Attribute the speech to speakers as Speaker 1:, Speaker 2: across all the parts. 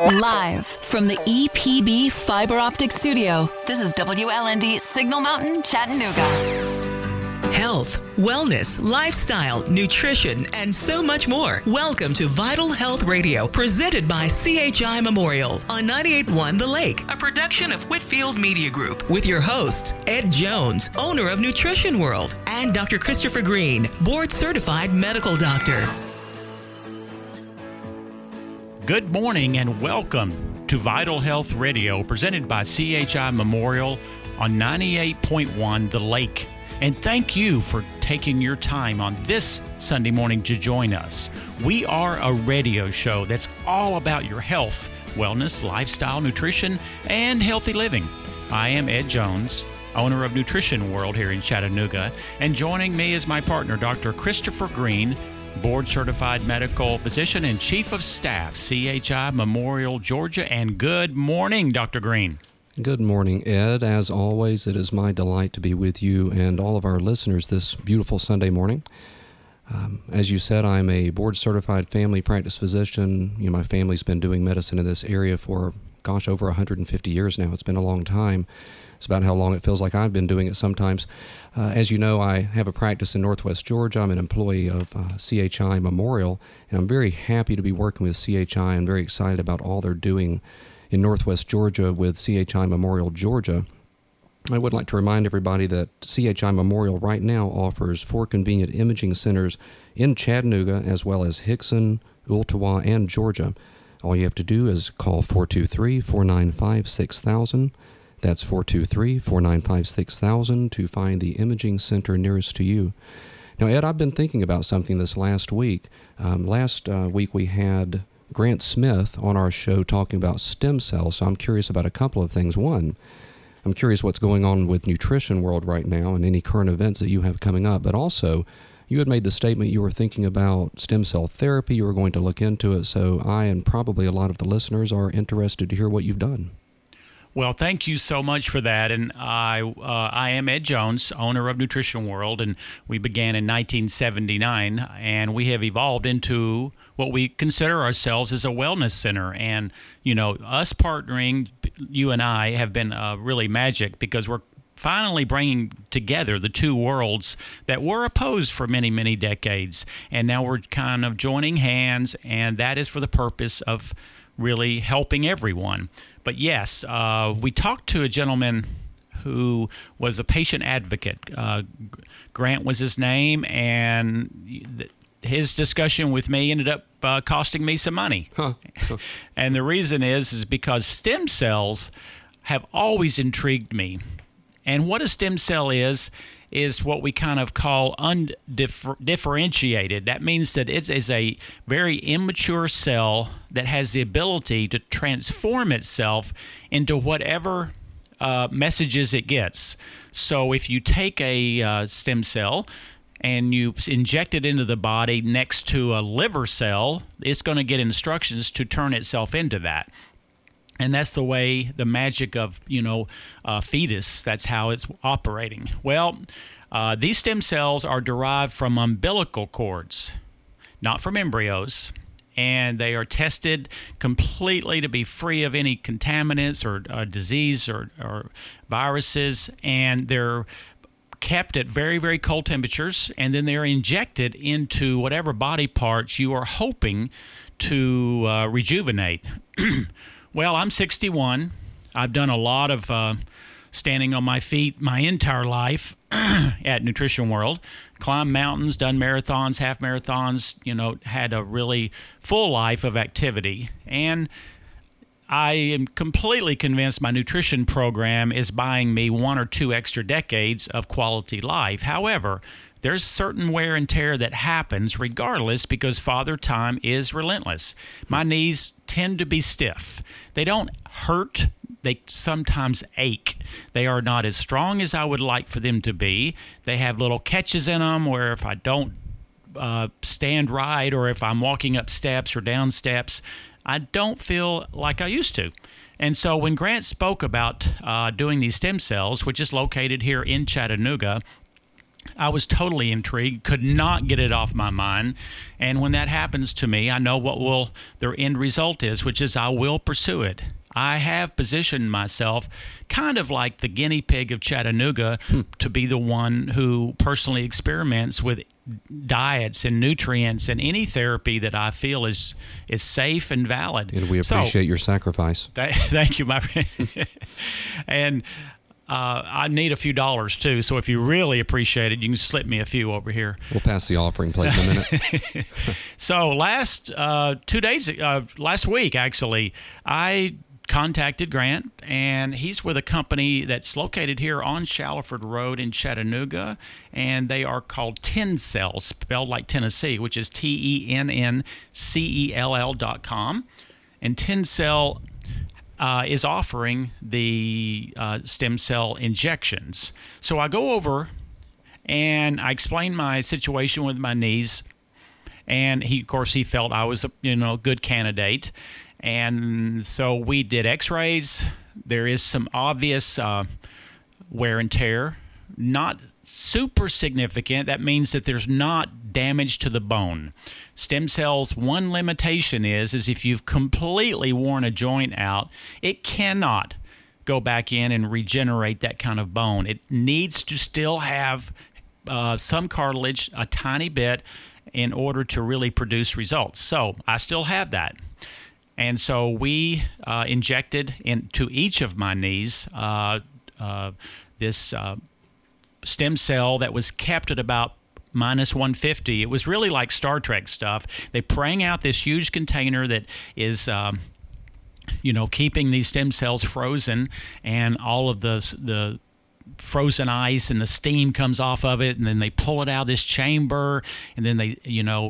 Speaker 1: Live from the EPB Fiber Optic Studio, this is WLND Signal Mountain, Chattanooga.
Speaker 2: Health, wellness, lifestyle, nutrition, and so much more. Welcome to Vital Health Radio, presented by CHI Memorial on 98.1 The Lake, a production of Whitfield Media Group, with your hosts, Ed Jones, owner of Nutrition World, and Dr. Christopher Green, board-certified medical doctor.
Speaker 3: Good morning and welcome to Vital Health Radio, presented by CHI Memorial on 98.1 The Lake. And thank you for taking your time on this Sunday morning to join us. We are a radio show that's all about your health, wellness, lifestyle, nutrition, and healthy living. I am Ed Jones, owner of Nutrition World here in Chattanooga, and joining me is my partner, Dr. Christopher Green, board-certified medical physician and chief of staff, CHI Memorial, Georgia. And good morning, Dr. Green.
Speaker 4: Good morning, Ed. As always, it is my delight to be with you and all of our listeners this beautiful Sunday morning. As you said, I'm a board-certified family practice physician. My family's been doing medicine in this area for, over 150 years now. It's been a long time. It's about how long it feels like I've been doing it sometimes. As you know, I have a practice in Northwest Georgia. I'm an employee of CHI Memorial, and I'm very happy to be working with CHI and very excited about all they're doing in Northwest Georgia with CHI Memorial, Georgia. I would like to remind everybody that CHI Memorial right now offers 4 convenient imaging centers in Chattanooga, as well as Hickson, Ooltewah, and Georgia. All you have to do is call 423-495-6000. That's 423-495-6000 to find the imaging center nearest to you. Now, Ed, I've been thinking about something this last week. Last week we had Grant Smith on our show talking about stem cells, so I'm curious about a couple of things. One, I'm curious what's going on with Nutrition World right now and any current events that you have coming up, but also you had made the statement you were thinking about stem cell therapy, you were going to look into it, so I and probably a lot of the listeners are interested to hear what you've done.
Speaker 3: Well, thank you so much for that. And I am Ed Jones, owner of Nutrition World, and we began in 1979, and we have evolved into what we consider ourselves as a wellness center. And, us partnering, you and I, have been really magic because we're finally bringing together the two worlds that were opposed for many, many decades. And now we're kind of joining hands, and that is for the purpose of really helping everyone. But yes, we talked to a gentleman who was a patient advocate. Grant was his name, and his discussion with me ended up costing me some money. And the reason is because stem cells have always intrigued me. And what a stem cell is what we kind of call undifferentiated. That means that it is a very immature cell that has the ability to transform itself into whatever messages it gets. So if you take a stem cell and you inject it into the body next to a liver cell, it's going to get instructions to turn itself into that. And that's the way, the magic of, fetus, that's how it's operating. Well, these stem cells are derived from umbilical cords, not from embryos. And they are tested completely to be free of any contaminants or disease or viruses. And they're kept at very, very cold temperatures. And then they're injected into whatever body parts you are hoping to rejuvenate. Well, I'm 61. I've done a lot of standing on my feet my entire life at Nutrition World. Climbed mountains, done marathons, half marathons, had a really full life of activity. And I am completely convinced my nutrition program is buying me 1 or 2 extra decades of quality life. However, there's certain wear and tear that happens regardless because Father Time is relentless. My knees tend to be stiff. They don't hurt. They sometimes ache. They are not as strong as I would like for them to be. They have little catches in them where if I don't stand right or if I'm walking up steps or down steps, I don't feel like I used to. And so when Grant spoke about doing these stem cells, which is located here in Chattanooga, I was totally intrigued, could not get it off my mind. And when that happens to me, I know what the end result is, which is I will pursue it. I have positioned myself kind of like the guinea pig of Chattanooga to be the one who personally experiments with diets and nutrients and any therapy that I feel is safe and valid.
Speaker 4: And we appreciate your sacrifice.
Speaker 3: Thank you, my friend. And I need a few dollars too, so if you really appreciate it, you can slip me a few over here.
Speaker 4: We'll pass the offering plate in a minute.
Speaker 3: So last week, actually, I contacted Grant, and he's with a company that's located here on Shallowford Road in Chattanooga, and they are called Tencell, spelled like Tennessee, which is TENNCELL.com. And Tencell is offering the stem cell injections. So I go over and I explain my situation with my knees, and he felt I was a good candidate. And so we did x-rays. There is some obvious wear and tear, not super significant. That means that there's not damage to the bone. Stem cells, one limitation is if you've completely worn a joint out, it cannot go back in and regenerate that kind of bone. It needs to still have some cartilage, a tiny bit, in order to really produce results. So I still have that. And so we injected into each of my knees this stem cell that was kept at about minus 150. It was really like Star Trek stuff. They prang out this huge container that is, keeping these stem cells frozen, and all of the frozen ice and the steam comes off of it, and then they pull it out of this chamber, and then they,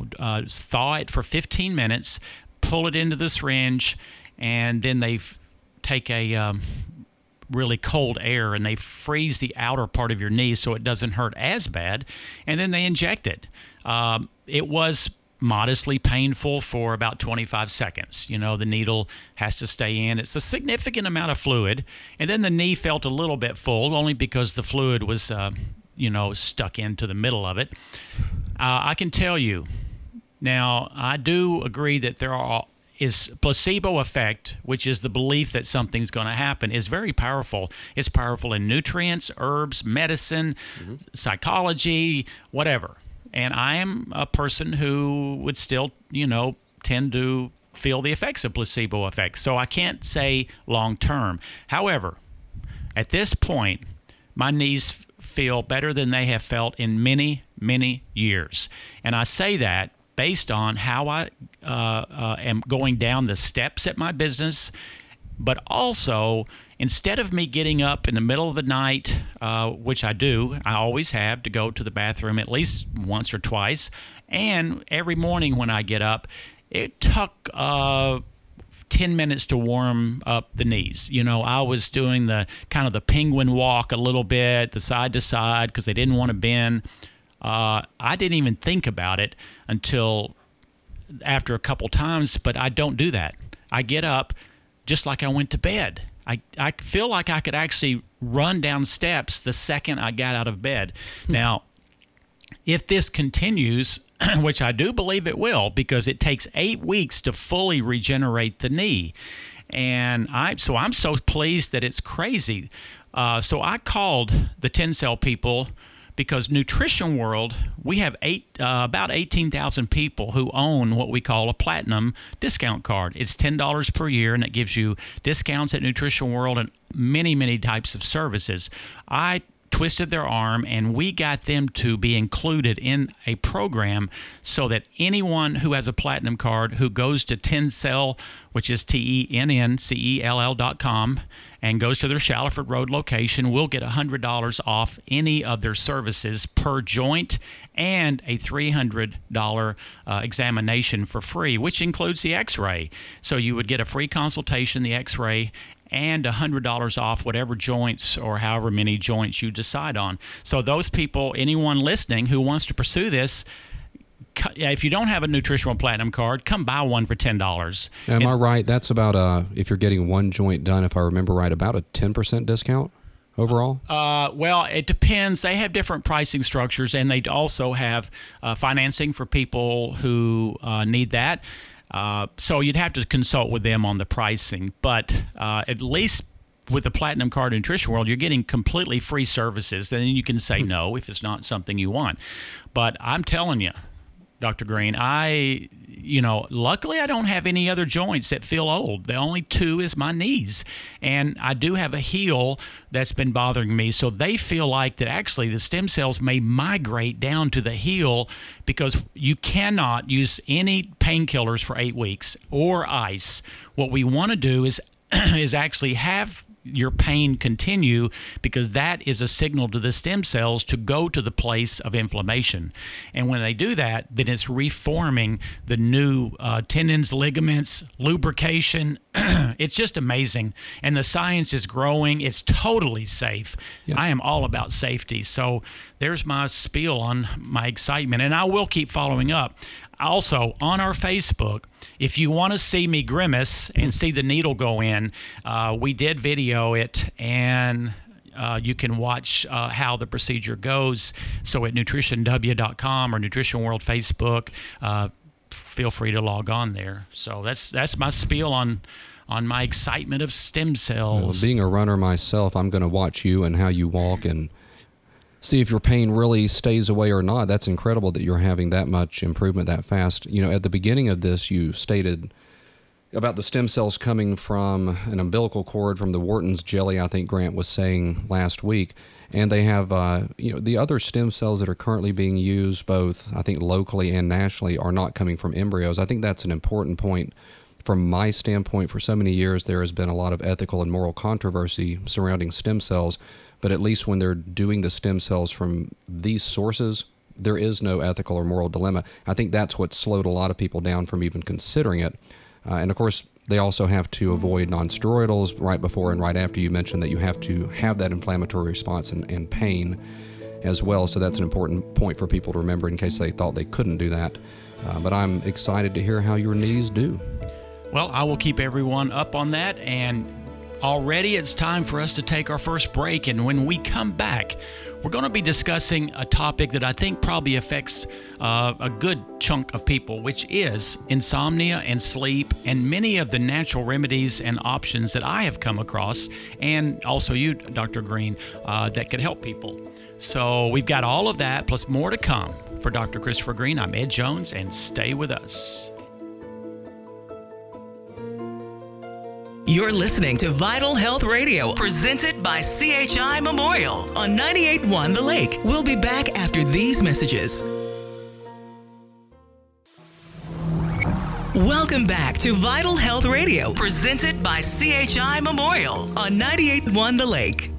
Speaker 3: thaw it for 15 minutes, pull it into the syringe, and then they take a really cold air and they freeze the outer part of your knee so it doesn't hurt as bad, and then they inject it. It was modestly painful for about 25 seconds. The needle has to stay in. It's a significant amount of fluid, and then the knee felt a little bit full, only because the fluid was, stuck into the middle of it. I can tell you, now, I do agree that is placebo effect, which is the belief that something's going to happen, is very powerful. It's powerful in nutrients, herbs, medicine, psychology, whatever. And I am a person who would still, tend to feel the effects of placebo effects. So I can't say long term. However, at this point, my knees feel better than they have felt in many, many years. And I say that based on how I am going down the steps at my business, but also instead of me getting up in the middle of the night, which I always have, to go to the bathroom at least once or twice, and every morning when I get up, it took 10 minutes to warm up the knees. I was doing the kind of the penguin walk a little bit, the side to side, because they didn't want to bend. I didn't even think about it until after a couple times, but I don't do that. I get up just like I went to bed. I feel like I could actually run down steps the second I got out of bed. Now, if this continues, which I do believe it will, because it takes 8 weeks to fully regenerate the knee, and I'm so pleased that it's crazy. So I called the Tencell people, because Nutrition World, we have about 18,000 people who own what we call a platinum discount card. It's $10 per year, and it gives you discounts at Nutrition World and many, many types of services. I twisted their arm, and we got them to be included in a program so that anyone who has a platinum card who goes to Tencell, which is TENNCELL.com, and goes to their Shallowford Road location, will get $100 off any of their services per joint, and a $300 examination for free, which includes the x-ray. So you would get a free consultation, the x-ray, and $100 off whatever joints or however many joints you decide on. So those people, anyone listening who wants to pursue this, if you don't have a Nutritional Platinum card, come buy one for $10.
Speaker 4: Am I right? That's about, if you're getting one joint done, if I remember right, about a 10% discount overall?
Speaker 3: Well, it depends. They have different pricing structures, and they also have financing for people who need that. So you'd have to consult with them on the pricing. But at least with the Platinum Card in Nutrition World, you're getting completely free services. Then you can say no if it's not something you want. But I'm telling you, Dr. Green, luckily I don't have any other joints that feel old. The only two is my knees. And I do have a heel that's been bothering me. So they feel like that actually the stem cells may migrate down to the heel because you cannot use any painkillers for 8 weeks or ice. What we want to do is actually have your pain continue, because that is a signal to the stem cells to go to the place of inflammation. And when they do that, then it's reforming the new tendons, ligaments, lubrication. It's just amazing. And the science is growing. It's totally safe. Yeah. I am all about safety. So there's my spiel on my excitement. And I will keep following up. Also, on our Facebook, if you want to see me grimace and see the needle go in, we did video it, and you can watch how the procedure goes. So at nutritionw.com or Nutrition World Facebook, feel free to log on there. So that's my spiel on my excitement of stem cells.
Speaker 4: Well, being a runner myself, I'm going to watch you and how you walk and see if your pain really stays away or not. That's incredible that you're having that much improvement that fast. At the beginning of this, you stated about the stem cells coming from an umbilical cord from the Wharton's jelly, I think Grant was saying last week. And they have, the other stem cells that are currently being used, both, I think, locally and nationally, are not coming from embryos. I think that's an important point. From my standpoint, for so many years, there has been a lot of ethical and moral controversy surrounding stem cells. But at least when they're doing the stem cells from these sources, there is no ethical or moral dilemma. I think that's what slowed a lot of people down from even considering it. And of course, they also have to avoid nonsteroidals right before and right after. You mentioned that you have to have that inflammatory response and pain as well. So that's an important point for people to remember in case they thought they couldn't do that. But I'm excited to hear how your knees do.
Speaker 3: Well, I will keep everyone up on that, and already it's time for us to take our first break, and when we come back, we're going to be discussing a topic that I think probably affects a good chunk of people, which is insomnia and sleep, and many of the natural remedies and options that I have come across, and also you, Dr. Green, that could help people. So we've got all of that, plus more to come. For Dr. Christopher Green, I'm Ed Jones, and stay with us.
Speaker 2: You're listening to Vital Health Radio, presented by CHI Memorial on 98.1 The Lake. We'll be back after these messages. Welcome back to Vital Health Radio, presented by CHI Memorial on 98.1 The Lake.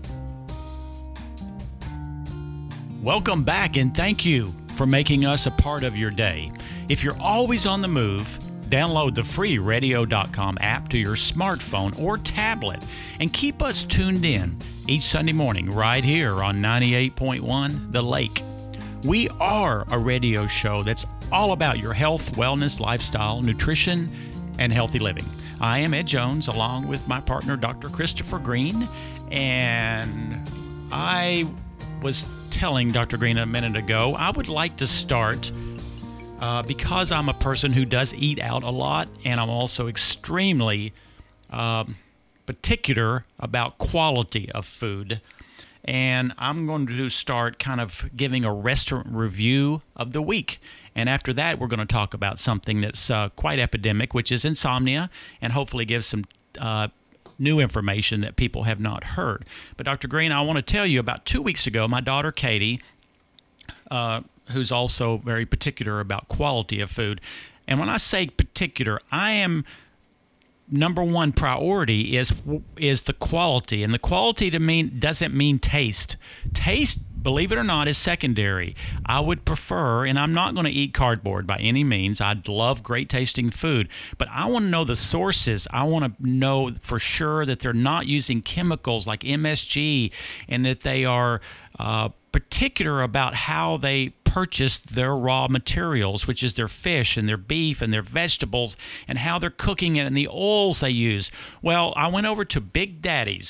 Speaker 3: Welcome back, and thank you for making us a part of your day. If you're always on the move, download the free radio.com app to your smartphone or tablet and keep us tuned in each Sunday morning right here on 98.1 The Lake. We are a radio show that's all about your health, wellness, lifestyle, nutrition, and healthy living. I am Ed Jones, along with my partner, Dr. Christopher Green, and I was telling Dr. Green a minute ago, I would like to start because I'm a person who does eat out a lot, and I'm also extremely particular about quality of food. And I'm going to start kind of giving a restaurant review of the week. And after that, we're going to talk about something that's quite epidemic, which is insomnia, and hopefully give some new information that people have not heard. But Dr. Green, I want to tell you, about 2 weeks ago, my daughter Katie, who's also very particular about quality of food. And when I say particular, I am number one priority is the quality. And the quality to me doesn't mean taste. Taste, believe it or not, is secondary. I would prefer, and I'm not going to eat cardboard by any means. I love great tasting food, but I want to know the sources. I want to know for sure that they're not using chemicals like MSG, and that they are particular about how they purchase their raw materials, which is their fish and their beef and their vegetables, and how they're cooking it and the oils they use. Well, I went over to Big Daddy's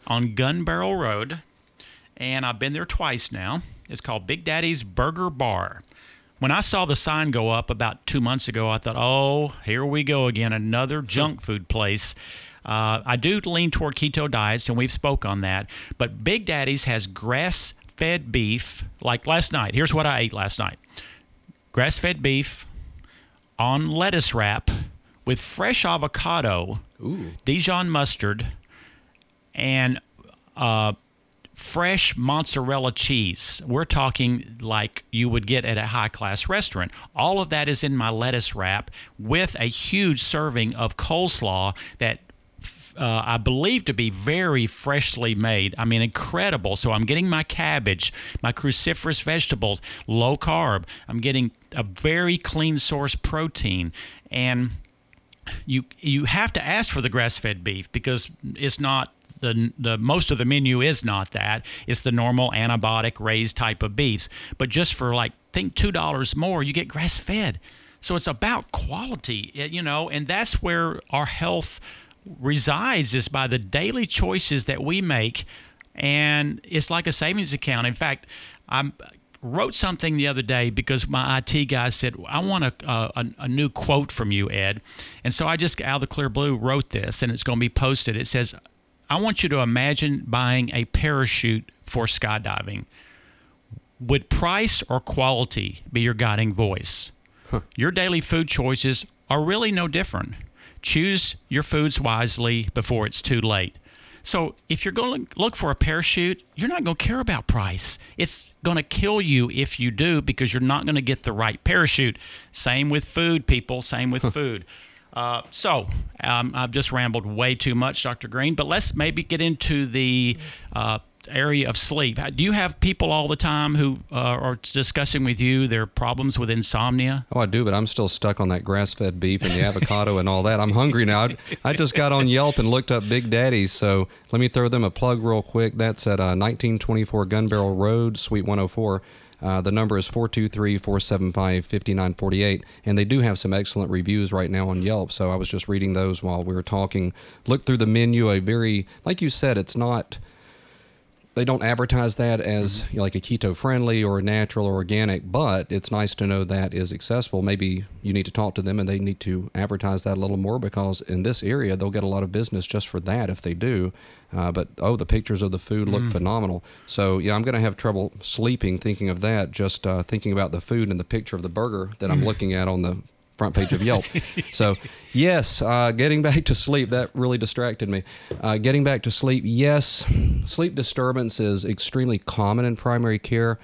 Speaker 3: on Gun Barrel Road, and I've been there twice now. It's called Big Daddy's Burger Bar. When I saw the sign go up about 2 months ago, I thought, oh, here we go again, another junk food place. I do lean toward keto diets, and we've spoke on that. But Big Daddy's has grass-fed beef. Like last night, here's what I ate last night. Grass-fed beef on lettuce wrap with fresh avocado, Dijon mustard, and fresh mozzarella cheese. We're talking like you would get at a high-class restaurant. All of that is in my lettuce wrap with a huge serving of coleslaw that I believe to be very freshly made. I mean, incredible. So I'm getting my cabbage, my cruciferous vegetables, low carb. I'm getting a very clean source protein. And you have to ask for the grass-fed beef because it's not the most of the menu is not that. It's the normal antibiotic raised type of beefs. But just for think $2 more, you get grass-fed. So it's about quality, and that's where our health resides, is by the daily choices that we make. And it's like a savings account. In fact, I wrote something the other day because my IT guy said, I want a new quote from you, Ed. And so I just, out of the clear blue, wrote this, and it's going to be posted. It says, I want you to imagine buying a parachute for skydiving. Would price or quality be your guiding voice? Your daily food choices are really no different. Choose your foods wisely before it's too late. So if you're going to look for a parachute, you're not going to care about price. It's going to kill you if you do, because you're not going to get the right parachute. Same with food, people. Same with food. So I've just rambled way too much, Dr. Green, but let's maybe get into the area of sleep. Do you have people all the time who are discussing with you their problems with insomnia?
Speaker 4: Oh, I do, but I'm still stuck on that grass-fed beef and the avocado and all that. I'm hungry now. I just got on Yelp and looked up Big Daddy's, so let me throw them a plug real quick. That's at 1924 Gun Barrel Road, Suite 104. The number is 423-475-5948, and they do have some excellent reviews right now on Yelp, so I was just reading those while we were talking. Look through the menu, like you said, it's not... They don't advertise that as like a keto-friendly or natural or organic, but it's nice to know that is accessible. Maybe you need to talk to them and they need to advertise that a little more, because in this area, they'll get a lot of business just for that if they do. But the pictures of the food look phenomenal. So, yeah, I'm going to have trouble sleeping thinking of that, just thinking about the food and the picture of the burger that I'm looking at on the front page of Yelp. So, yes, getting back to sleep, that really distracted me. Getting back to sleep, yes, sleep disturbance is extremely common in primary care.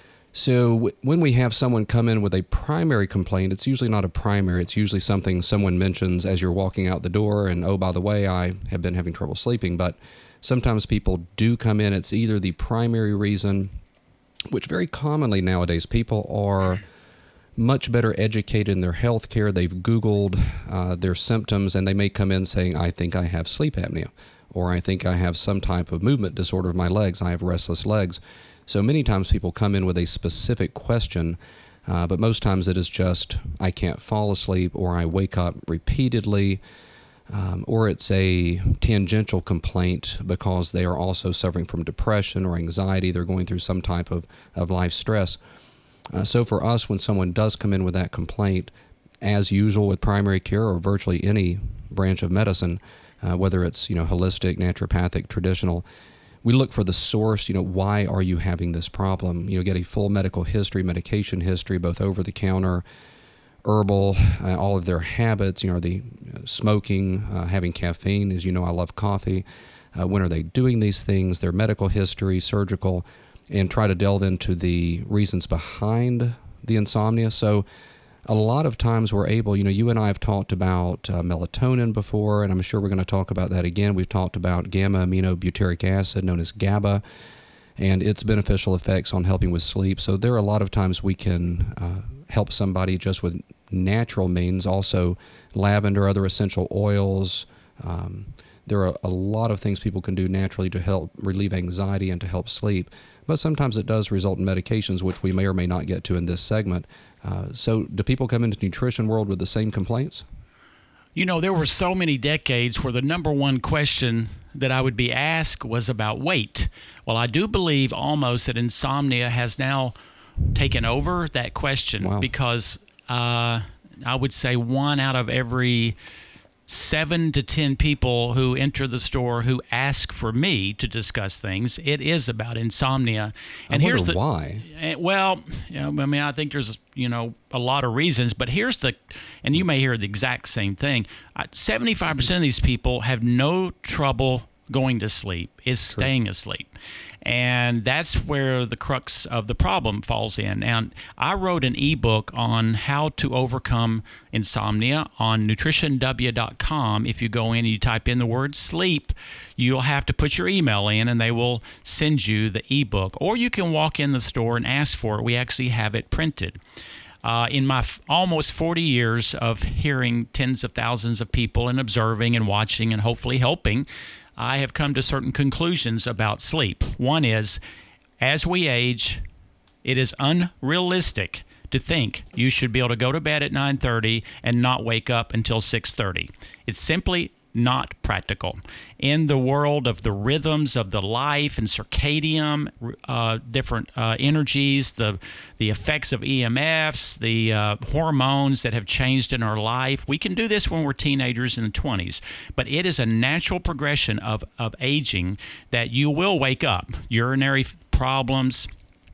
Speaker 4: So when we have someone come in with a primary complaint, it's usually not a primary. It's usually something someone mentions as you're walking out the door, and, oh, by the way, I have been having trouble sleeping. But sometimes people do come in. It's either the primary reason, which very commonly nowadays people are much better educated in their health care. They've Googled their symptoms, and they may come in saying, I think I have sleep apnea, or I think I have some type of movement disorder of my legs. I have restless legs. So many times people come in with a specific question, but most times it is just, I can't fall asleep, or I wake up repeatedly, or it's a tangential complaint because they are also suffering from depression or anxiety. They're going through some type of life stress. So for us, when someone does come in with that complaint, as usual with primary care or virtually any branch of medicine, whether it's holistic, naturopathic, traditional, we look for the source. Why are you having this problem? Get a full medical history, medication history, both over the counter, herbal, all of their habits. Are they smoking, having caffeine? As you know, I love coffee. When are they doing these things? Their medical history, surgical. And try to delve into the reasons behind the insomnia. So a lot of times we're able, you and I have talked about melatonin before, and I'm sure we're going to talk about that again. We've talked about gamma-aminobutyric acid, known as GABA, and its beneficial effects on helping with sleep. So there are a lot of times we can help somebody just with natural means. Also, lavender, other essential oils. There are a lot of things people can do naturally to help relieve anxiety and to help sleep. But sometimes it does result in medications, which we may or may not get to in this segment. So do people come into the nutrition world with the same complaints?
Speaker 3: There were so many decades where the number one question that I would be asked was about weight. Well, I do believe almost that insomnia has now taken over that question.
Speaker 4: Wow.
Speaker 3: Because I would say 1 out of every 7 to 10 people who enter the store who ask for me to discuss things, it is about insomnia. And
Speaker 4: I wonder why.
Speaker 3: Well, I think there's a lot of reasons, but and you may hear the exact same thing. 75% of these people have no trouble going to sleep, is staying asleep. And that's where the crux of the problem falls in. And I wrote an ebook on how to overcome insomnia on nutritionw.com. If you go in and you type in the word sleep, you'll have to put your email in and they will send you the ebook. Or you can walk in the store and ask for it. We actually have it printed. In my almost 40 years of hearing tens of thousands of people and observing and watching and hopefully helping, I have come to certain conclusions about sleep. One is, as we age, it is unrealistic to think you should be able to go to bed at 9:30 and not wake up until 6:30. It's simply not practical. In the world of the rhythms of the life and circadian, different energies, the effects of EMFs, the hormones that have changed in our life, we can do this when we're teenagers in the 20s. But it is a natural progression of aging that you will wake up. Urinary problems.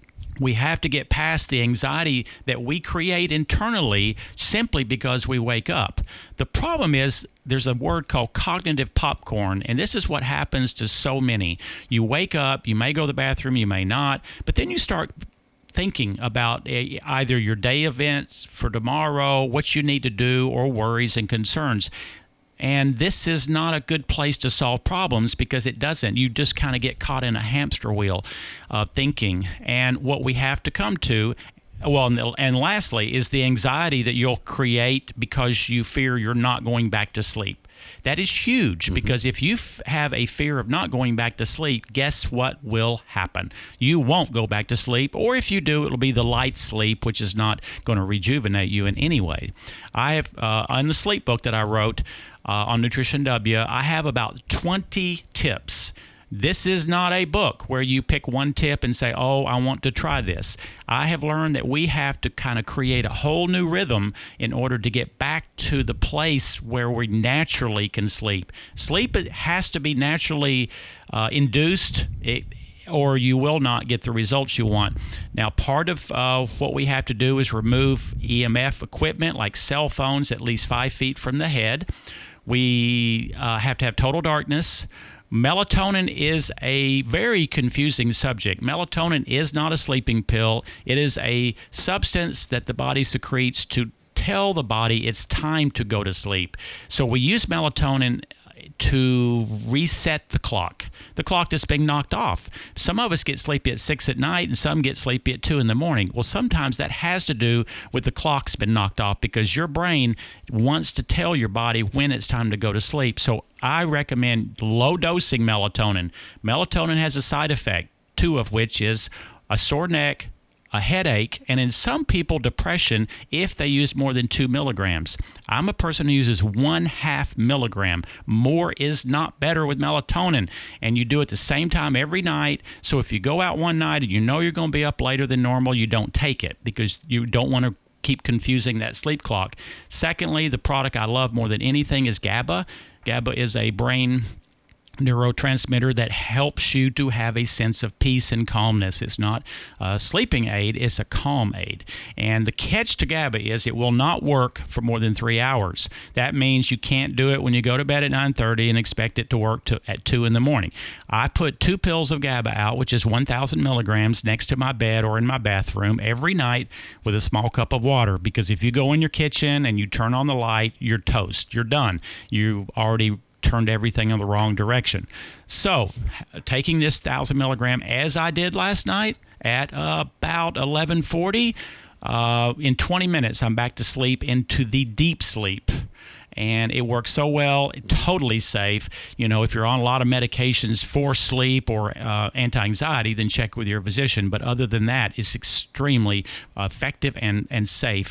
Speaker 3: We have to get past the anxiety that we create internally simply because we wake up. The problem is there's a word called cognitive popcorn, and this is what happens to so many. You wake up, you may go to the bathroom, you may not, but then you start thinking about either your day events for tomorrow, what you need to do, or worries and concerns. And this is not a good place to solve problems because it doesn't. You just kind of get caught in a hamster wheel of thinking. And what we have to come to, and lastly, is the anxiety that you'll create because you fear you're not going back to sleep. That is huge because if you have a fear of not going back to sleep, guess what will happen? You won't go back to sleep, or if you do, it'll be the light sleep, which is not going to rejuvenate you in any way. I have, in the sleep book that I wrote on Nutrition W, I have about 20 tips. This is not a book where you pick one tip and say, oh, I want to try this. I have learned that we have to kind of create a whole new rhythm in order to get back to the place where we naturally can sleep. Sleep has to be naturally induced, or you will not get the results you want. Now, part of what we have to do is remove EMF equipment like cell phones at least 5 feet from the head. We have to have total darkness. Melatonin is a very confusing subject. Melatonin is not a sleeping pill. It is a substance that the body secretes to tell the body it's time to go to sleep. So we use melatonin to reset the clock that's being knocked off. Some of us get sleepy at 6 at night and some get sleepy at 2 in the morning. Well, sometimes that has to do with the clock's been knocked off because your brain wants to tell your body when it's time to go to sleep. So I recommend low dosing melatonin. Melatonin has a side effect, 2 of which is a sore neck, a headache, and in some people, depression if they use more than 2 milligrams. I'm a person who uses 1/2 milligram. More is not better with melatonin, and you do it the same time every night. So if you go out one night and you know you're going to be up later than normal, you don't take it because you don't want to keep confusing that sleep clock. Secondly, the product I love more than anything is GABA. GABA is a brain neurotransmitter that helps you to have a sense of peace and calmness. It's not a sleeping aid, it's a calm aid. And the catch to GABA is it will not work for more than 3 hours. That means you can't do it when you go to bed at 9:30 and expect it to work at 2 in the morning. I put 2 pills of GABA out, which is 1,000 milligrams, next to my bed or in my bathroom every night with a small cup of water, because if you go in your kitchen and you turn on the light, you're toast. You're done. You already turned everything in the wrong direction. So taking this 1,000 milligram as I did last night at about 11:40, in 20 minutes I'm back to sleep, into the deep sleep. And it works so well, totally safe. If you're on a lot of medications for sleep or anti-anxiety, then check with your physician. But other than that, it's extremely effective and safe.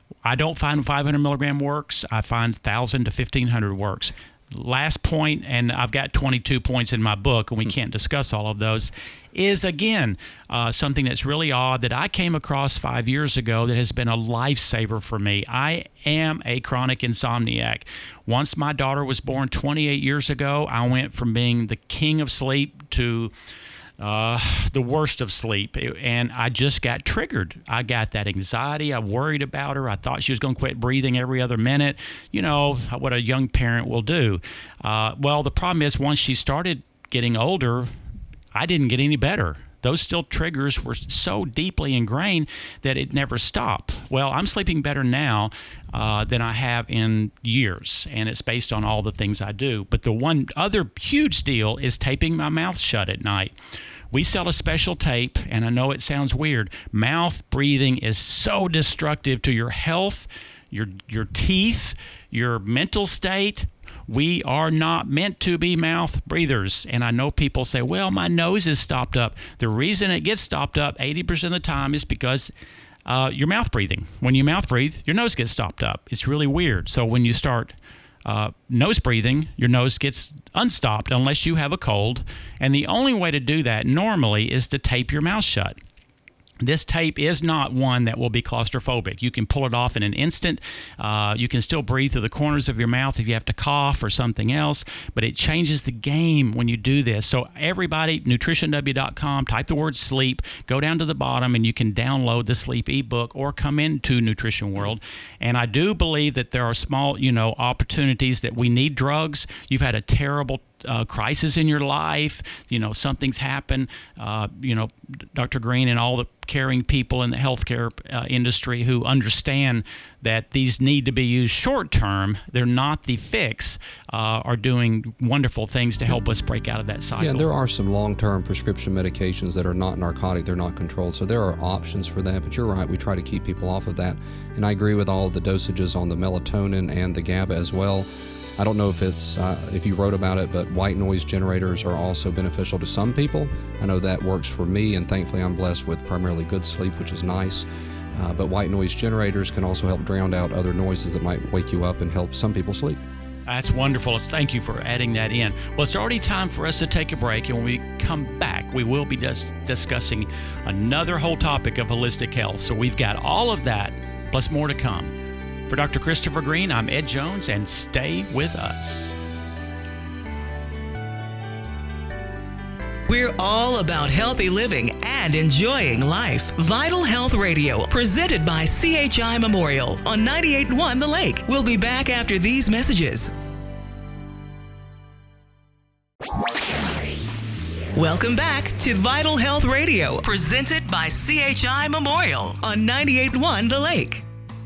Speaker 3: I don't find 500 milligram works. I find 1,000 to 1,500 works. Last point, and I've got 22 points in my book, and we can't discuss all of those, is, again, something that's really odd that I came across 5 years ago that has been a lifesaver for me. I am a chronic insomniac. Once my daughter was born 28 years ago, I went from being the king of sleep to the worst of sleep, and I just got triggered. I got that anxiety. I worried about her. I thought she was going to quit breathing every other minute. You know what a young parent will do. Well, the problem is once she started getting older, I didn't get any better. Those still triggers were so deeply ingrained that it never stopped. Well, I'm sleeping better now than I have in years, and it's based on all the things I do. But the one other huge deal is taping my mouth shut at night. We sell a special tape, and I know it sounds weird. Mouth breathing is so destructive to your health, your teeth, your mental state. We are not meant to be mouth breathers. And I know people say, well, my nose is stopped up. The reason it gets stopped up 80% of the time is because you're mouth breathing. When you mouth breathe, your nose gets stopped up. It's really weird. So when you start nose breathing, your nose gets unstopped unless you have a cold. And the only way to do that normally is to tape your mouth shut. This tape is not one that will be claustrophobic. You can pull it off in an instant. You can still breathe through the corners of your mouth if you have to cough or something else, but it changes the game when you do this. So everybody, nutritionw.com, type the word sleep, go down to the bottom, and you can download the sleep ebook or come into Nutrition World. And I do believe that there are small, opportunities that we need drugs. You've had a terrible crisis in your life, something's happened, Dr. Green and all the caring people in the healthcare industry who understand that these need to be used short term, they're not the fix, are doing wonderful things to help us break out of that cycle.
Speaker 4: Yeah, and there are some long-term prescription medications that are not narcotic, they're not controlled, so there are options for that, but you're right, we try to keep people off of that, and I agree with all of the dosages on the melatonin and the GABA as well. I don't know if you wrote about it, but white noise generators are also beneficial to some people. I know that works for me, and thankfully I'm blessed with primarily good sleep, which is nice. But white noise generators can also help drown out other noises that might wake you up and help some people sleep.
Speaker 3: That's wonderful. Thank you for adding that in. Well, it's already time for us to take a break, and when we come back, we will be discussing another whole topic of holistic health. So we've got all of that, plus more to come. For Dr. Christopher Green, I'm Ed Jones, and stay with us.
Speaker 2: We're all about healthy living and enjoying life. Vital Health Radio, presented by CHI Memorial on 98.1 The Lake. We'll be back after these messages. Welcome back to Vital Health Radio, presented by CHI Memorial on 98.1 The Lake.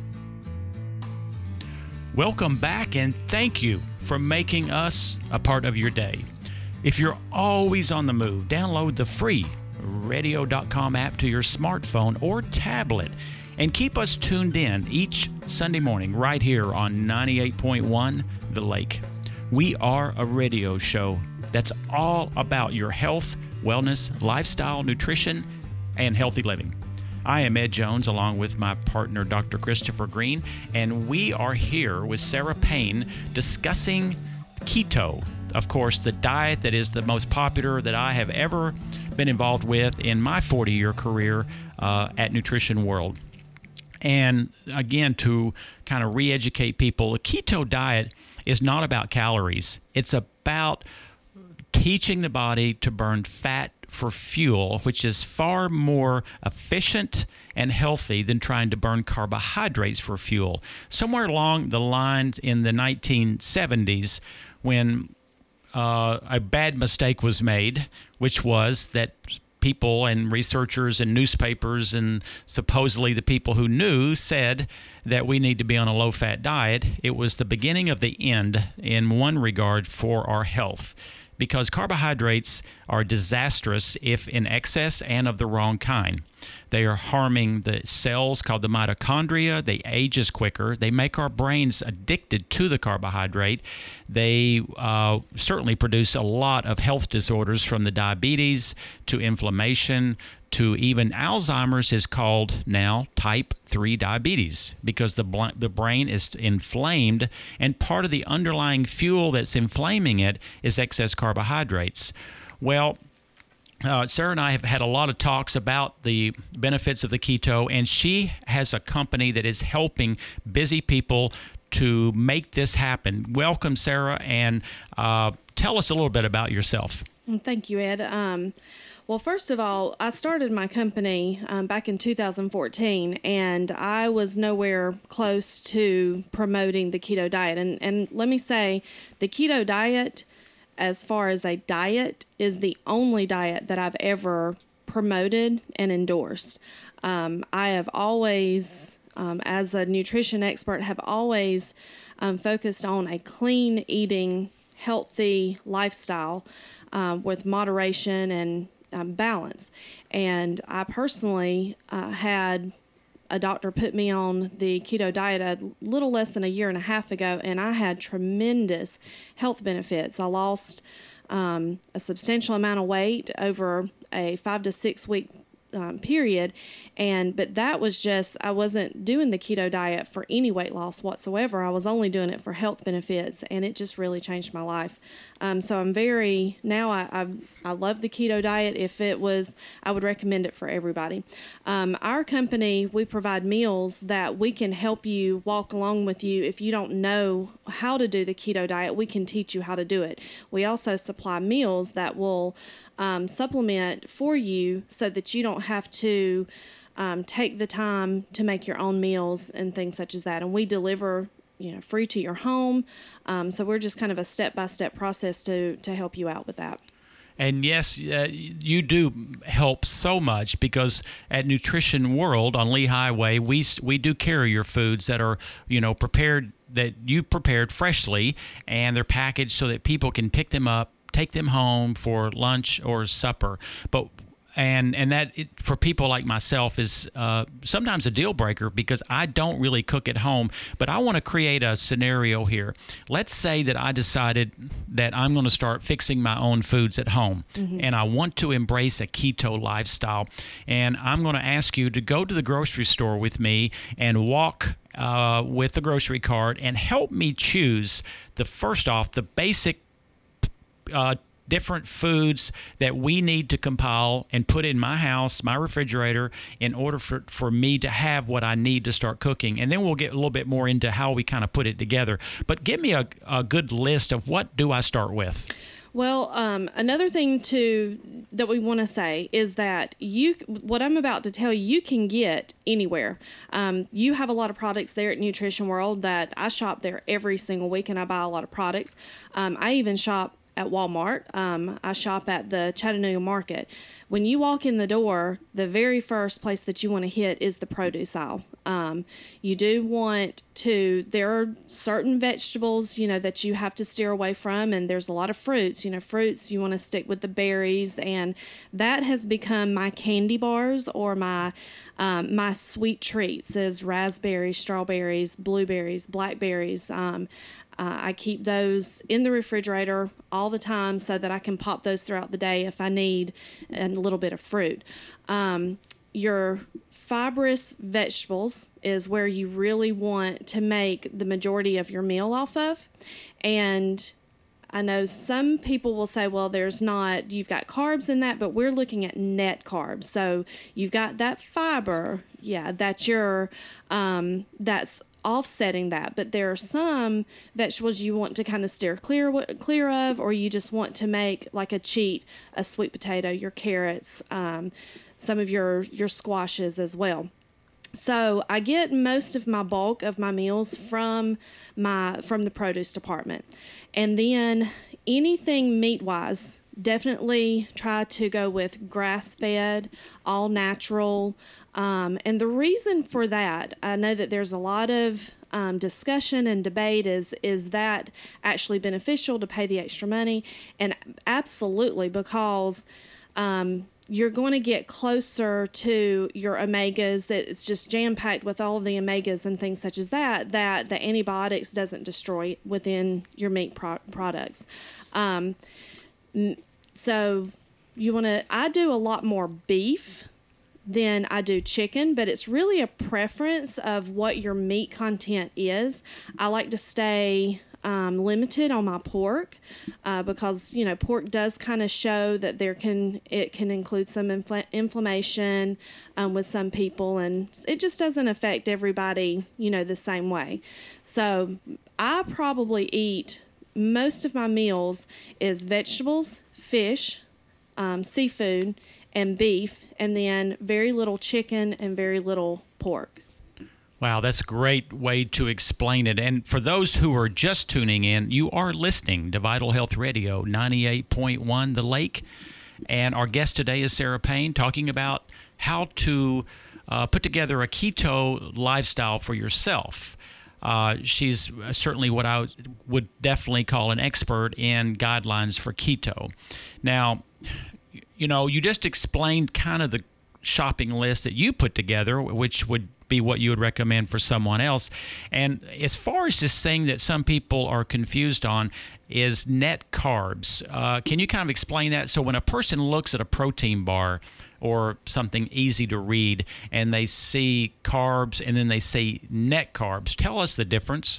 Speaker 3: Welcome back, and thank you for making us a part of your day. If you're always on the move, download the free radio.com app to your smartphone or tablet and keep us tuned in each Sunday morning right here on 98.1 The Lake. We are a radio show that's all about your health, wellness, lifestyle, nutrition, and healthy living. I am Ed Jones, along with my partner, Dr. Christopher Green, and we are here with Sarah Payne discussing keto. Of course, the diet that is the most popular that I have ever been involved with in my 40-year career at Nutrition World. And again, to kind of re-educate people, a keto diet is not about calories. It's about teaching the body to burn fat for fuel, which is far more efficient and healthy than trying to burn carbohydrates for fuel. Somewhere along the lines in the 1970s, when a bad mistake was made, which was that people and researchers and newspapers and supposedly the people who knew said that we need to be on a low-fat diet. It was the beginning of the end in one regard for our health, because carbohydrates are disastrous if in excess and of the wrong kind. They are harming the cells called the mitochondria. They age us quicker. They make our brains addicted to the carbohydrate. They certainly produce a lot of health disorders, from the diabetes to inflammation to even Alzheimer's is called now type 3 diabetes, because the brain is inflamed, and part of the underlying fuel that's inflaming it is excess carbohydrates. Well, Sarah and I have had a lot of talks about the benefits of the keto, and she has a company that is helping busy people to make this happen. Welcome, Sarah, and tell us a little bit about yourself.
Speaker 5: Thank you, Ed. Well, first of all, I started my company back in 2014, and I was nowhere close to promoting the keto diet. And let me say, the keto diet, as far as a diet, is the only diet that I've ever promoted and endorsed. I have always, as a nutrition expert, have always focused on a clean eating, healthy lifestyle with moderation and balance. And I personally had a doctor put me on the keto diet a little less than a year and a half ago, and I had tremendous health benefits. I lost a substantial amount of weight over a 5 to 6 week period, but that was just, I wasn't doing the keto diet for any weight loss whatsoever. I was only doing it for health benefits, and it just really changed my life. So I'm I love the keto diet. If it was, I would recommend it for everybody. Our company, we provide meals that we can help you walk along with you. If you don't know how to do the keto diet, we can teach you how to do it. We also supply meals that will supplement for you so that you don't have to take the time to make your own meals and things such as that. And we deliver, free to your home. So we're just kind of a step-by-step process to help you out with that.
Speaker 3: And yes, you do help so much, because at Nutrition World on Lee Highway, we do carry your foods that are, prepared, that you prepared freshly, and they're packaged so that people can pick them up, take them home for lunch or supper. But and that for people like myself is sometimes a deal breaker, because I don't really cook at home. But I want to create a scenario here. Let's say that I decided that I'm going to start fixing my own foods at home, and I want to embrace a keto lifestyle. And I'm going to ask you to go to the grocery store with me and walk with the grocery cart and help me choose the basic different foods that we need to compile and put in my house, my refrigerator, in order for me to have what I need to start cooking. And then we'll get a little bit more into how we kind of put it together. But give me a good list of what do I start with?
Speaker 5: Well, another thing that we want to say is that what I'm about to tell you can get anywhere. You have a lot of products there at Nutrition World that I shop there every single week, and I buy a lot of products. I even shop at Walmart. I shop at the Chattanooga Market. When you walk in the door, the very first place that you want to hit is the produce aisle. You do want to, there are certain vegetables, that you have to steer away from, and there's a lot of fruits. Fruits, you want to stick with the berries, and that has become my candy bars, or my sweet treats, as raspberries, strawberries, blueberries, blackberries. I keep those in the refrigerator all the time so that I can pop those throughout the day if I need a little bit of fruit. Your fibrous vegetables is where you really want to make the majority of your meal off of. And I know some people will say, well, you've got carbs in that, but we're looking at net carbs. So you've got that fiber, that's offsetting that, but there are some vegetables you want to kind of steer clear of, or you just want to make like a sweet potato, your carrots, some of your squashes as well. So I get most of my bulk of my meals from the produce department. And then anything meat-wise, definitely try to go with grass-fed, all natural. And the reason for that, I know that there's a lot of discussion and debate, is that actually beneficial to pay the extra money? And absolutely, because you're going to get closer to your omegas. It's just jam-packed with all of the omegas and things such as that the antibiotics doesn't destroy within your meat products. So I do a lot more beef then I do chicken, but it's really a preference of what your meat content is. I like to stay limited on my pork because, pork does kind of show that it can include some inflammation with some people, and it just doesn't affect everybody, the same way. So I probably eat most of my meals is vegetables, fish, seafood, and beef, and then very little chicken and very little pork.
Speaker 3: Wow, that's a great way to explain it. And for those who are just tuning in, you are listening to Vital Health Radio 98.1 The Lake. And our guest today is Sarah Payne, talking about how to put together a keto lifestyle for yourself. She's certainly what I would definitely call an expert in guidelines for keto. Now, you just explained kind of the shopping list that you put together, which would be what you would recommend for someone else. And as far as this thing that some people are confused on is net carbs, can you kind of explain that? So when a person looks at a protein bar or something easy to read and they see carbs and then they say net carbs, tell us the difference.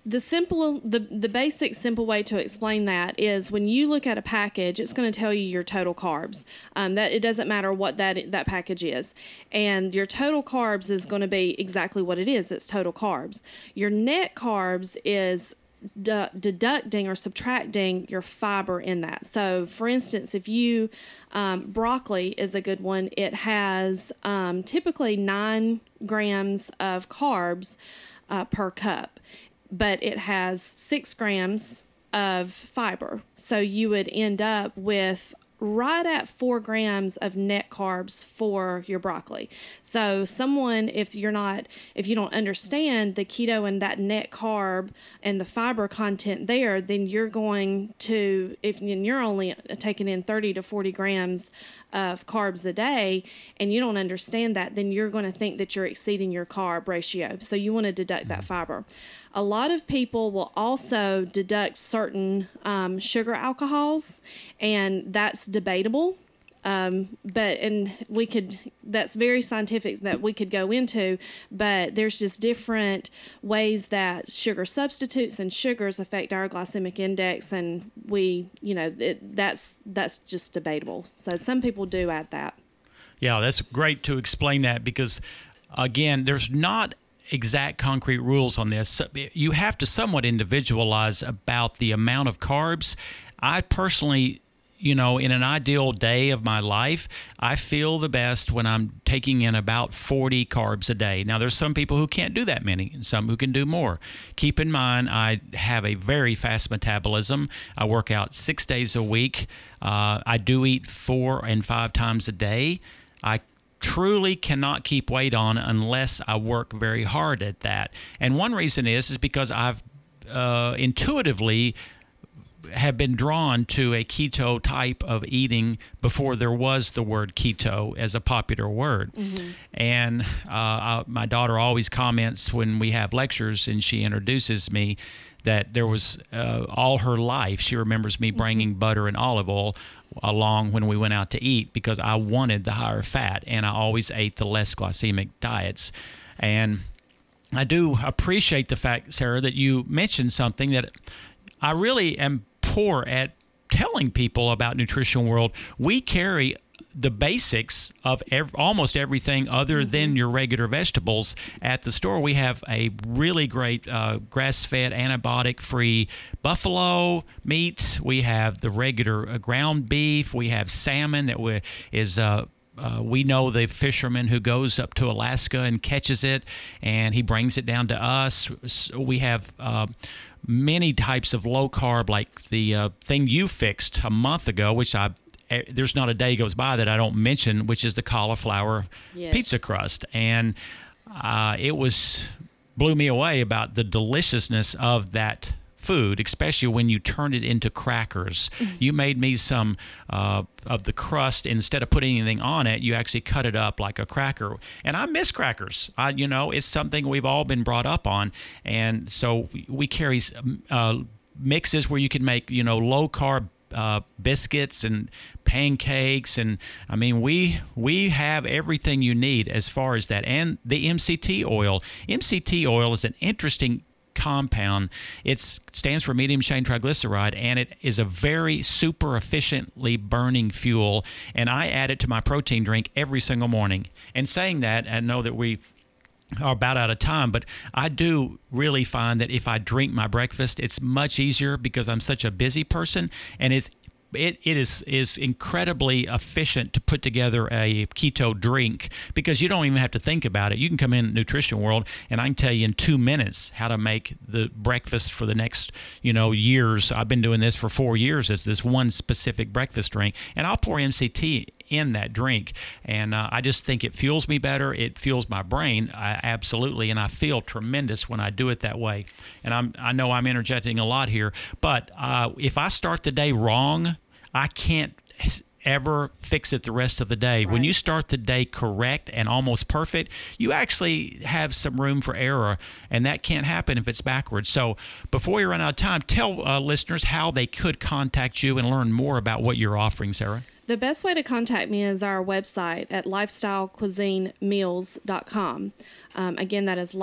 Speaker 5: The basic simple way to explain that is when you look at a package, it's going to tell you your total carbs. That it doesn't matter what that package is, and your total carbs is going to be exactly what it is. It's total carbs. Your net carbs is deducting or subtracting your fiber in that. So, for instance, if you broccoli is a good one. It has typically 9 grams of carbs per cup, but it has 6 grams of fiber. So you would end up with right at 4 grams of net carbs for your broccoli. So if you don't understand the keto and that net carb and the fiber content there, then you're going to, if you're only taking in 30 to 40 grams of carbs a day and you don't understand that, then you're going to think that you're exceeding your carb ratio. So you want to deduct that fiber. A lot of people will also deduct certain sugar alcohols, and that's debatable. That's very scientific that we could go into, but there's just different ways that sugar substitutes and sugars affect our glycemic index, and that's just debatable. So some people do add that.
Speaker 3: Yeah, that's great to explain that because, again, there's not exact concrete rules on this. You have to somewhat individualize about the amount of carbs. I personally, in an ideal day of my life, I feel the best when I'm taking in about 40 carbs a day. Now, there's some people who can't do that many and some who can do more. Keep in mind, I have a very fast metabolism. I work out 6 days a week. I do eat 4 and 5 times a day. I truly cannot keep weight on unless I work very hard at that. And one reason is because I've intuitively have been drawn to a keto type of eating before there was the word keto as a popular word. Mm-hmm. And my daughter always comments when we have lectures and she introduces me that there was all her life, she remembers me bringing butter and olive oil along when we went out to eat because I wanted the higher fat and I always ate the less glycemic diets. And I do appreciate the fact, Sarah, that you mentioned something that I really am poor at telling people about Nutrition World. We carry the basics of almost everything other than your regular vegetables at the store. We have a really great grass-fed, antibiotic-free buffalo meat. We have the regular ground beef. We have salmon that we know the fisherman who goes up to Alaska and catches it, and he brings it down to us. So we have many types of low carb, like the thing you fixed a month ago, which there's not a day goes by that I don't mention, which is the cauliflower pizza crust. And it blew me away about the deliciousness of that food, especially when you turn it into crackers. Mm-hmm. You made me some of the crust. Instead of putting anything on it, you actually cut it up like a cracker. And I miss crackers. It's something we've all been brought up on. And so we carry mixes where you can make, low carb biscuits and pancakes, and I mean we have everything you need as far as that. And the MCT oil. MCT oil is an interesting compound. It stands for medium chain triglyceride, and it is a very super efficiently burning fuel. And I add it to my protein drink every single morning. And saying that, I know that we are about out of time, but I do really find that if I drink my breakfast, it's much easier because I'm such a busy person, and it is incredibly efficient to put together a keto drink because you don't even have to think about it. You can come in Nutrition World and I can tell you in 2 minutes how to make the breakfast for the next, years. I've been doing this for 4 years as this one specific breakfast drink, and I'll pour MCT in that drink, and I just think it fuels me better. It fuels my brain, absolutely, and I feel tremendous when I do it that way. And I know I'm interjecting a lot here, but if I start the day wrong, I can't ever fix it the rest of the day. Right. When you start the day correct and almost perfect, you actually have some room for error, and that can't happen if it's backwards. So before we run out of time, tell listeners how they could contact you and learn more about what you're offering, Sarah.
Speaker 5: The best way to contact me is our website at lifestylecuisinemeals.com. Again, that is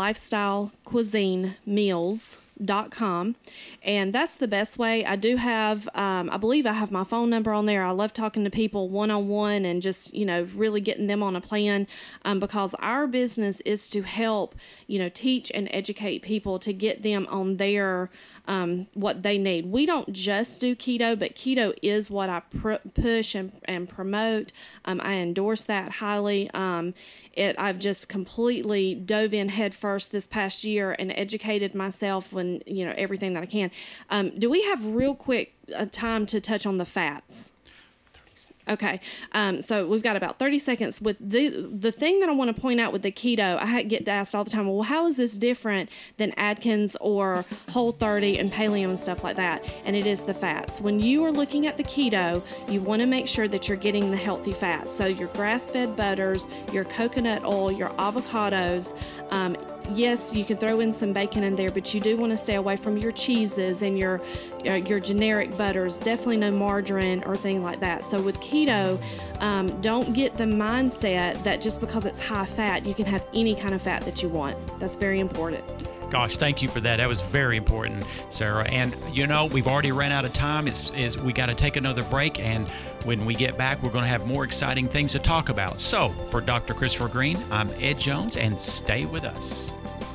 Speaker 5: lifestylecuisinemeals.com. And that's the best way. I do have, I believe I have my phone number on there. I love talking to people one-on-one and just, really getting them on a plan, because our business is to help, teach and educate people to get them on their what they need. We don't just do keto, but keto is what I push and promote. I endorse that highly. I've just completely dove in head first this past year and educated myself when, everything that I can. Do we have real quick time to touch on the fats? Okay, so we've got about 30 seconds. With the thing that I want to point out with the keto, I get asked all the time, well, how is this different than Atkins or Whole30 and Paleo and stuff like that? And it is the fats. When you are looking at the keto, you want to make sure that you're getting the healthy fats. So your grass-fed butters, your coconut oil, your avocados. Yes, you can throw in some bacon in there, but you do want to stay away from your cheeses and your generic butters. Definitely no margarine or thing like that. So with keto, don't get the mindset that just because it's high fat, you can have any kind of fat that you want. That's very important.
Speaker 3: Gosh, thank you for that. That was very important, Sarah. And we've already ran out of time. We got to take another break, and when we get back, we're going to have more exciting things to talk about. So, for Dr. Christopher Green, I'm Ed Jones, and stay with us.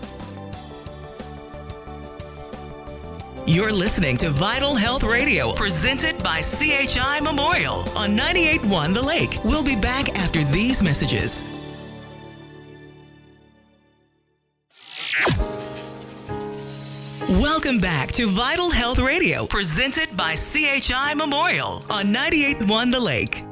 Speaker 2: You're listening to Vital Health Radio, presented by CHI Memorial on 98.1 The Lake. We'll be back after these messages. Welcome back to Vital Health Radio, presented by CHI Memorial on 98.1 The Lake.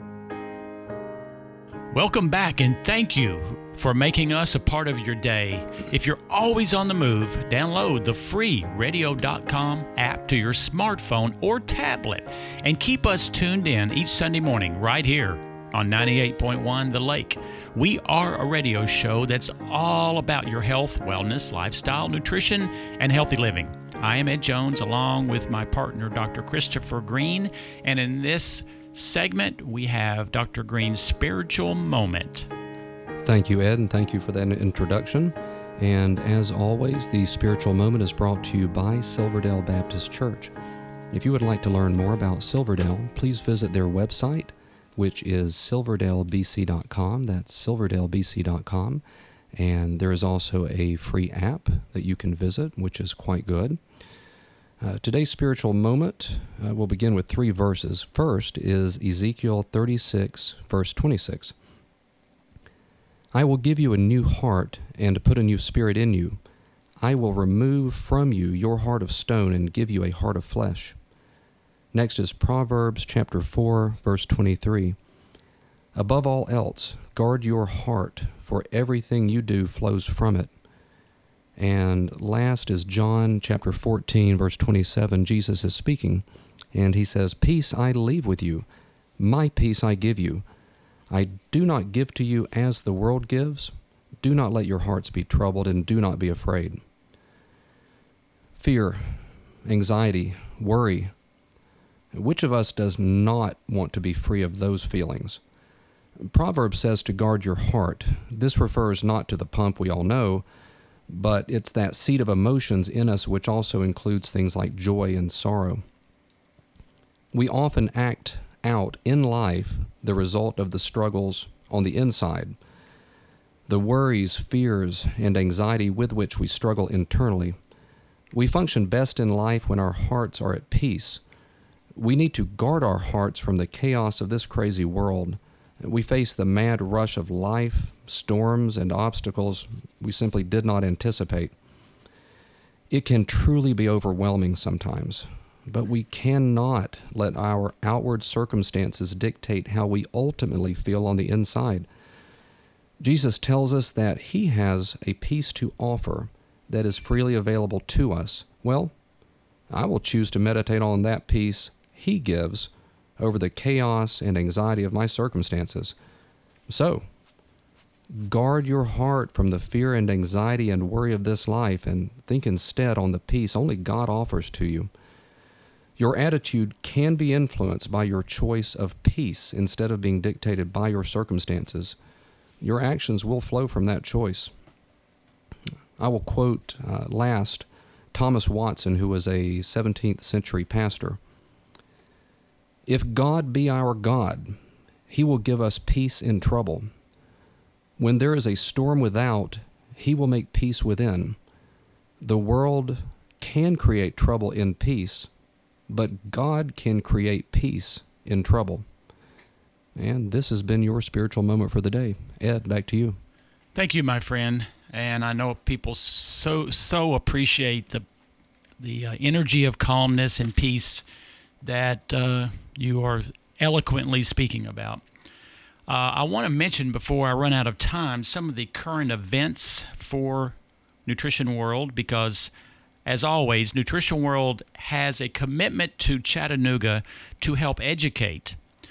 Speaker 3: Welcome back, and thank you for making us a part of your day. If you're always on the move, download the free radio.com app to your smartphone or tablet and keep us tuned in each Sunday morning right here on 98.1 The Lake. We are a radio show that's all about your health, wellness, lifestyle, nutrition, and healthy living. I am Ed Jones, along with my partner, Dr. Christopher Green, and in this segment, we have Dr. Green's Spiritual Moment.
Speaker 4: Thank you, Ed, and thank you for that introduction. And as always, the Spiritual Moment is brought to you by Silverdale Baptist Church. If you would like to learn more about Silverdale, please visit their website, which is silverdalebc.com. That's silverdalebc.com. And there is also a free app that you can visit, which is quite good. Today's spiritual moment will begin with 3 verses. First is Ezekiel 36, verse 26. I will give you a new heart and put a new spirit in you. I will remove from you your heart of stone and give you a heart of flesh. Next is Proverbs chapter 4, verse 23. Above all else, guard your heart, for everything you do flows from it. And last is John chapter 14, verse 27. Jesus is speaking, and he says, Peace I leave with you, my peace I give you. I do not give to you as the world gives. Do not let your hearts be troubled, and do not be afraid. Fear, anxiety, worry, Which of us does not want to be free of those feelings? Proverbs says to guard your heart. This refers not to the pump we all know, but it's that seat of emotions in us which also includes things like joy and sorrow. We often act out in life the result of the struggles on the inside, the worries, fears, and anxiety with which we struggle internally. We function best in life when our hearts are at peace. We need to guard our hearts from the chaos of this crazy world. We face the mad rush of life, storms, and obstacles we simply did not anticipate. It can truly be overwhelming sometimes, but we cannot let our outward circumstances dictate how we ultimately feel on the inside. Jesus tells us that He has a peace to offer that is freely available to us. Well, I will choose to meditate on that peace He gives over the chaos and anxiety of my circumstances. So, guard your heart from the fear and anxiety and worry of this life and think instead on the peace only God offers to you. Your attitude can be influenced by your choice of peace instead of being dictated by your circumstances. Your actions will flow from that choice. I will quote last Thomas Watson, who was a 17th century pastor. If God be our God, He will give us peace in trouble. When there is a storm without, He will make peace within. The world can create trouble in peace, but God can create peace in trouble. And this has been your spiritual moment for the day. Ed, back to you.
Speaker 3: Thank you, my friend. And I know people so appreciate the energy of calmness and peace that you are eloquently speaking about. I want to mention before I run out of time some of the current events for Nutrition World because, as always, Nutrition World has a commitment to Chattanooga to help educate.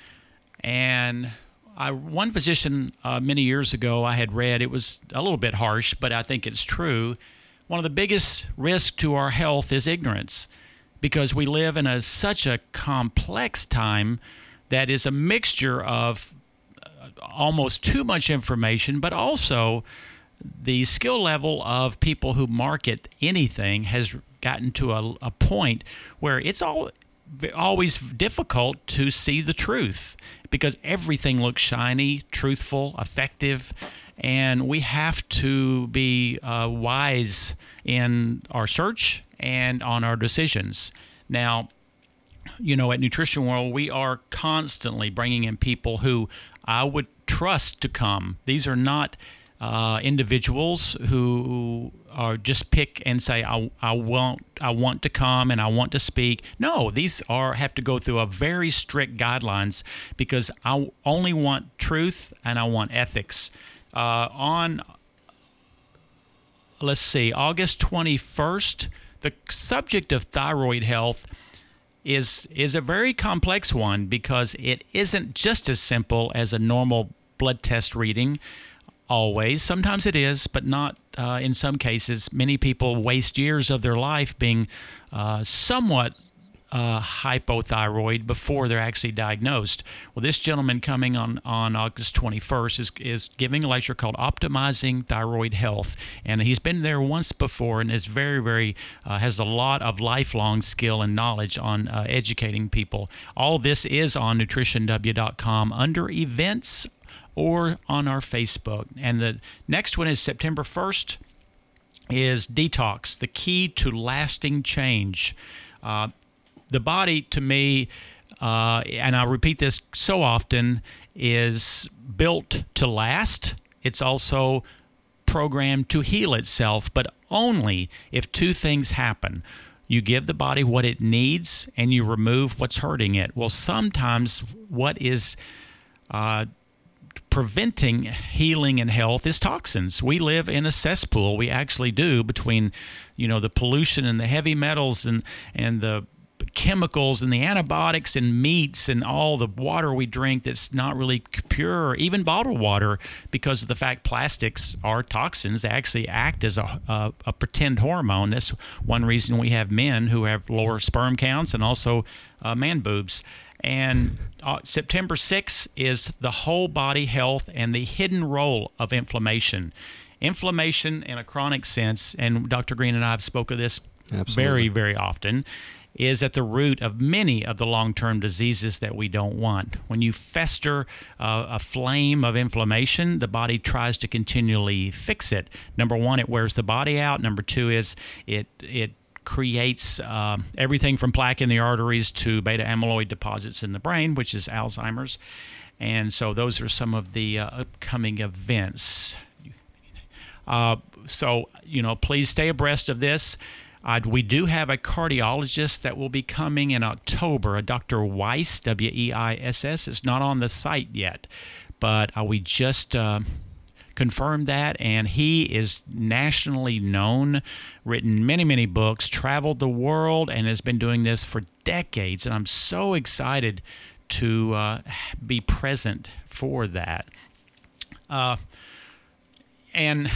Speaker 3: And one physician many years ago I had read, it was a little bit harsh, but I think it's true. One of the biggest risks to our health is ignorance, because we live in such a complex time that is a mixture of almost too much information, but also the skill level of people who market anything has gotten to a point where it's always difficult to see the truth because everything looks shiny, truthful, effective, and we have to be wise in our search and on our decisions. Now, at Nutrition World, we are constantly bringing in people who I would trust to come. These are not individuals who are just pick and say, I want to come and I want to speak. No, these have to go through a very strict guidelines because I only want truth and I want ethics. On August 21st, the subject of thyroid health is a very complex one because it isn't just as simple as a normal blood test reading. Always. Sometimes it is, but not in some cases. Many people waste years of their life being somewhat hypothyroid before they're actually diagnosed. Well, this gentleman coming on August 21st is giving a lecture called Optimizing Thyroid Health, and he's been there once before and is very, very has a lot of lifelong skill and knowledge on educating people. All this is on nutritionw.com under events or on our Facebook. And the next one is September 1st is Detox, the key to lasting change. The body, to me, and I repeat this so often, is built to last. It's also programmed to heal itself, but only if two things happen. You give the body what it needs and you remove what's hurting it. Well, sometimes what is preventing healing and health is toxins. We live in a cesspool. We actually do, between the pollution and the heavy metals and the chemicals and the antibiotics and meats and all the water we drink that's not really pure, even bottled water, because of the fact plastics are toxins. They actually act as a pretend hormone. That's one reason we have men who have lower sperm counts and also man boobs. And September 6th is the whole body health and the hidden role of inflammation. Inflammation in a chronic sense, and Dr. Green and I have spoken of this very, very often, is at the root of many of the long-term diseases that we don't want. When you fester a flame of inflammation, the body tries to continually fix it. Number one, it wears the body out. Number two is it creates everything from plaque in the arteries to beta amyloid deposits in the brain, which is Alzheimer's. And so those are some of the upcoming events. So, please stay abreast of this. We do have a cardiologist that will be coming in October, a Dr. Weiss, W-E-I-S-S. It's not on the site yet, but we just confirmed that, and he is nationally known, written many, many books, traveled the world, and has been doing this for decades. And I'm so excited to be present for that. And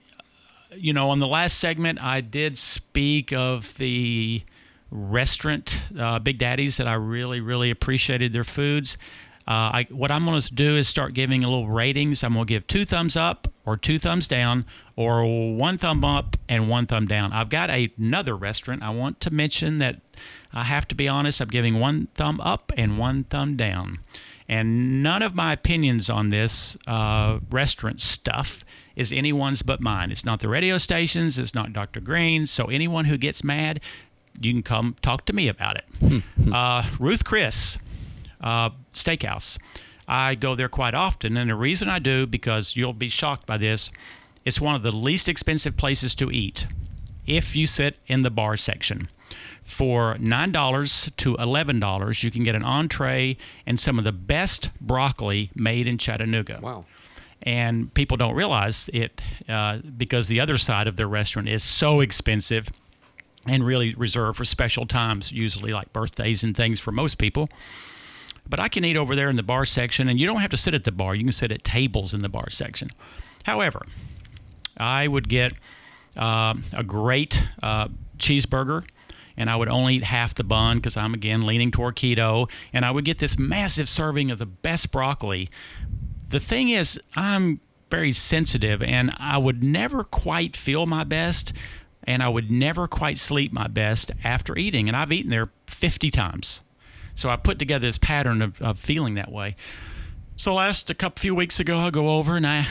Speaker 3: on the last segment, I did speak of the restaurant, Big Daddy's, that I really, really appreciated their foods. What I'm going to do is start giving a little ratings. I'm going to give 2 thumbs up or 2 thumbs down, or 1 thumb up and 1 thumb down. I've got another restaurant I want to mention that I have to be honest, I'm giving 1 thumb up and 1 thumb down. And none of my opinions on this restaurant stuff is anyone's but mine. It's not the radio stations. It's not Dr. Green. So anyone who gets mad, you can come talk to me about it. Ruth Chris Steakhouse. I go there quite often, and the reason I do, because you'll be shocked by this, it's one of the least expensive places to eat if you sit in the bar section. For $9 to $11, you can get an entree and some of the best broccoli made in Chattanooga.
Speaker 4: Wow.
Speaker 3: And people don't realize it because the other side of their restaurant is so expensive and really reserved for special times, usually like birthdays and things for most people. But I can eat over there in the bar section, and you don't have to sit at the bar. You can sit at tables in the bar section. However, I would get a great cheeseburger, and I would only eat half the bun because I'm, again, leaning toward keto. And I would get this massive serving of the best broccoli. The thing is, I'm very sensitive, and I would never quite feel my best, and I would never quite sleep my best after eating. And I've eaten there 50 times. So I put together this pattern of feeling that way. So few weeks ago, I go over, and I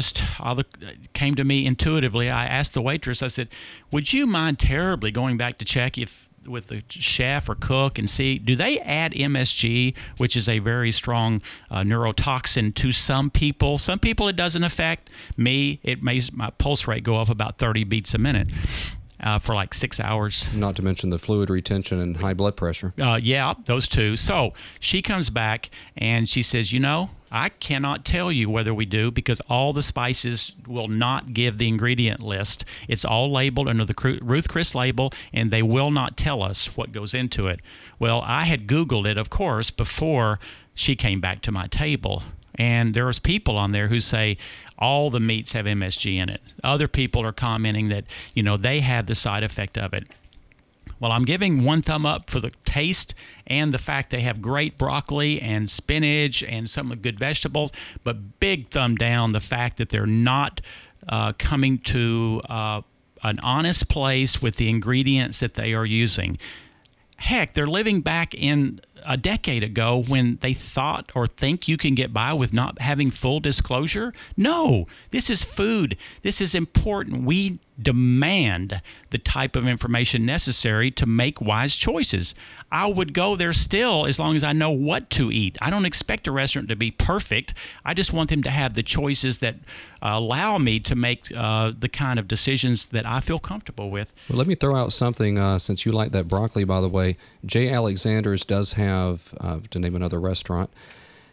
Speaker 3: came to me intuitively. I asked the waitress, I said, would you mind terribly going back to check with the chef or cook and see, do they add MSG, which is a very strong neurotoxin, to some people? Some people it doesn't affect. Me, it makes my pulse rate go up about 30 beats a minute. For like 6 hours.
Speaker 4: Not to mention the fluid retention and high blood pressure.
Speaker 3: Yeah, those two. So she comes back and she says, I cannot tell you whether we do, because all the spices will not give the ingredient list. It's all labeled under the Ruth Chris label, and they will not tell us what goes into it. Well, I had Googled it, of course, before she came back to my table. And there's people on there who say all the meats have MSG in it. Other people are commenting that, they have the side effect of it. Well, I'm giving 1 thumb up for the taste and the fact they have great broccoli and spinach and some good vegetables, but big thumb down the fact that they're not coming to an honest place with the ingredients that they are using. Heck, they're living back in a decade ago when they thought or think you can get by with not having full disclosure. No, this is food. This is important. We demand the type of information necessary to make wise choices. I would go there still as long as I know what to eat. I don't expect a restaurant to be perfect. I just want them to have the choices that allow me to make the kind of decisions that I feel comfortable with.
Speaker 4: Well, let me throw out something, since you like that broccoli, by the way. J. Alexander's does have, to name another restaurant,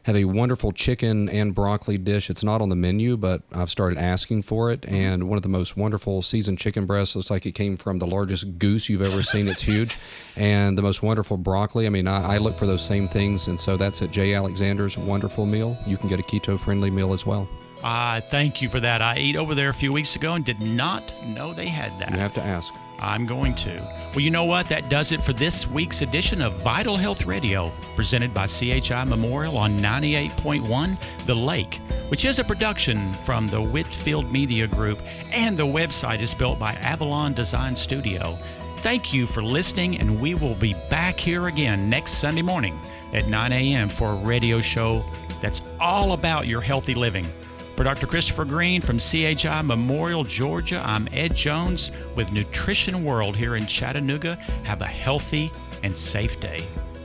Speaker 4: have a wonderful chicken and broccoli dish. It's not on the menu, but I've started asking for it. And one of the most wonderful seasoned chicken breasts. Looks like it came from the largest goose you've ever seen. It's huge. And the most wonderful broccoli. I mean, I look for those same things. And so that's at J. Alexander's Wonderful Meal. You can get a keto-friendly meal as well.
Speaker 3: Thank you for that. I ate over there a few weeks ago and did not know they had that.
Speaker 4: You have to ask.
Speaker 3: I'm going to. Well, you know what? That does it for this week's edition of Vital Health Radio, presented by CHI Memorial on 98.1 The Lake, which is a production from the Whitfield Media Group, and the website is built by Avalon Design Studio. Thank you for listening, and we will be back here again next Sunday morning at 9 a.m. for a radio show that's all about your healthy living. For Dr. Christopher Green from CHI Memorial, Georgia, I'm Ed Jones with Nutrition World here in Chattanooga. Have a healthy and safe day.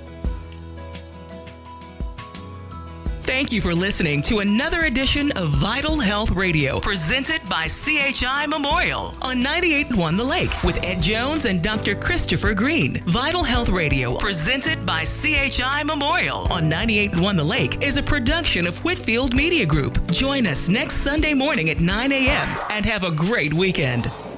Speaker 2: Thank you for listening to another edition of Vital Health Radio, presented by CHI Memorial on 98.1 The Lake with Ed Jones and Dr. Christopher Green. Vital Health Radio, presented by CHI Memorial on 98.1 The Lake, is a production of Whitfield Media Group. Join us next Sunday morning at 9 a.m. and have a great weekend.